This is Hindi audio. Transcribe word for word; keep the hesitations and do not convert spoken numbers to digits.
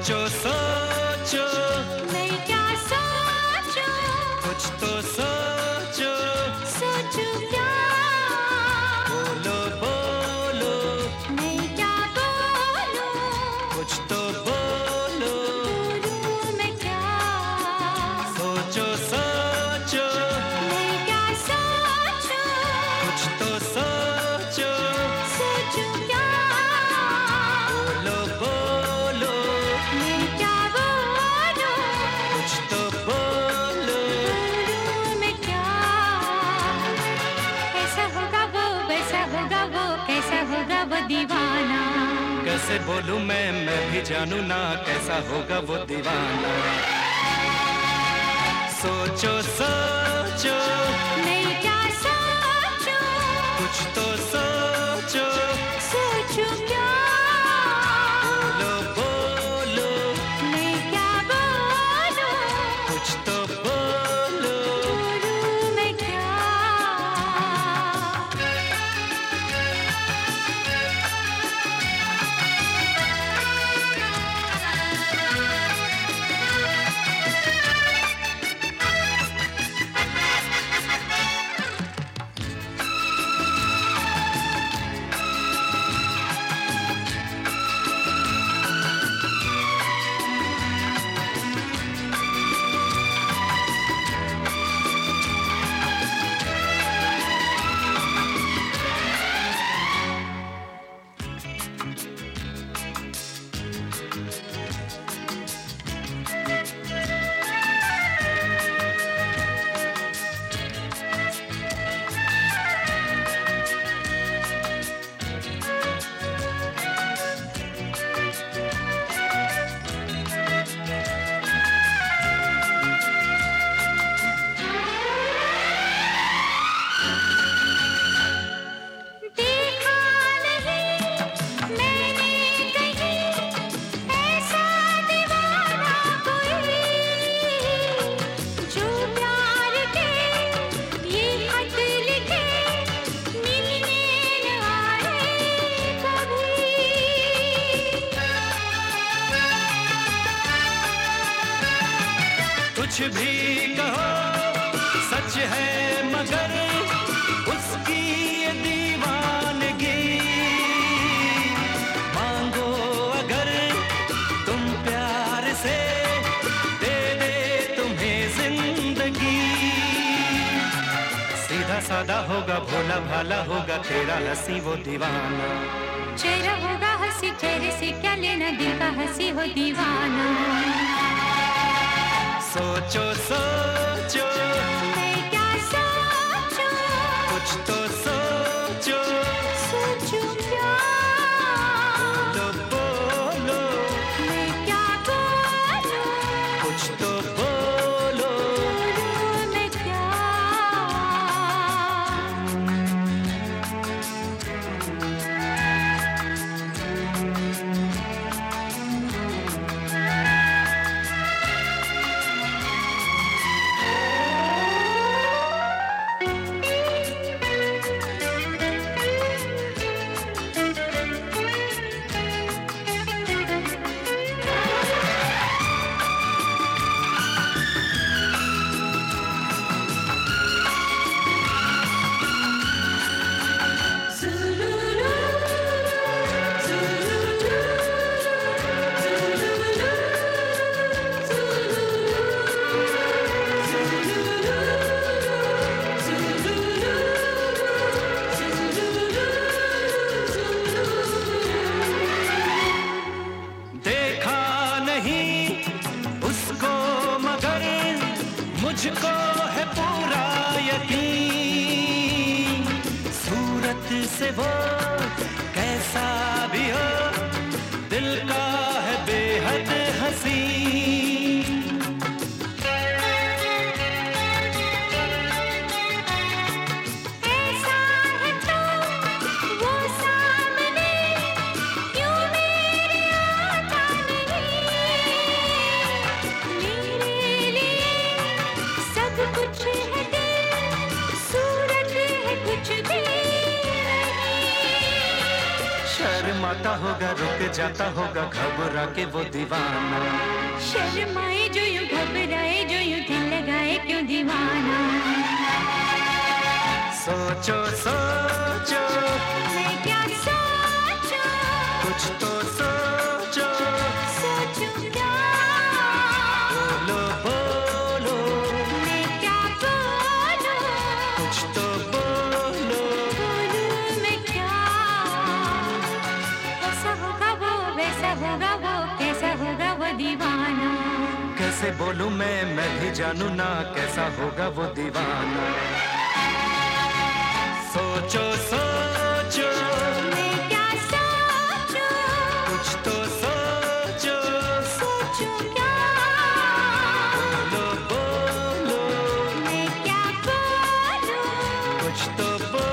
सोचो सोचो मैं क्या सोचूं, कुछ तो सोचो। सोचूं क्या, बोलो बोलो मैं क्या बोलूं, कुछ तो बोलो। बोलूं मैं क्या, सोचो सोचो मैं क्या सोचूं, कुछ तो सोचो। सोचूं क्या, बोलो बोलो मैं क्या बोलूं, कुछ तो बोलो। बोलूं मैं क्या। कैसा होगा वो, वैसा होगा वो, कैसा होगा वो दीवाना। कैसे बोलूं मैं मैं भी जानू ना कैसा होगा वो दीवाना। सोचो सोचो मैं क्या सोचूं, कुछ तो सोचो। सोचूं क्या, बोलो बोलो मैं क्या बोलूं, कुछ तो बोलो। बोलूं मैं क्या। देखा नहीं मैंने कहीं ऐसा दीवाना कोई, जो प्यार के ये खत लिखे मिलने न आए कभी। कुछ भी कहो सच है मगर उसकी ये दीवानगी। मांगो अगर तुम प्यार से दे दे तुम्हें जिंदगी। सीधा सादा होगा भोला भाला होगा तेरा हंसी वो दीवाना। चेहरा होगा हंसी, चेहरे से क्या लेना, दिल का हंसी हो दीवाना। सोचो सोचो मैं क्या सोचूं, कुछ तो सोचो। सोचूं क्या, बोलो बोलो मैं क्या बोलूं, कुछ तो बोलो। बोलूं मैं क्या। देखा नहीं उसको मगर मुझको है पूरा यकीन। सूरत से वो कैसा भी हो दिल का है बेहद हसीन। ऐसा है तो वो सामने क्यों मेरे आता नहीं। मेरे लिए सब कुछ है दिल, सूरत है कुछ भी नहीं। शर्माता होगा, रुक जाता होगा, घबरा के वो दीवाना। शर्माए जो यूं, घबराए जो यूं, दिल लगाए क्यों दीवाना। सोचो सोचो मैं क्या सोचूं, कुछ तो सोचो, सोचूं क्या, बोलो बोलो मैं क्या बोलूं, कुछ तो बोलो। बोलूं मैं क्या। ऐसा होगा वो, वैसा होगा वो, कैसा होगा वो दीवाना। कैसे बोलूं मैं मैं भी जानू ना, कैसा होगा वो दीवाना। सोचो सोचो मैं क्या सोचूं, कुछ तो सोचो, सोचूं क्या, बोलो बोलो मैं क्या बोलूं, कुछ तो बोलो।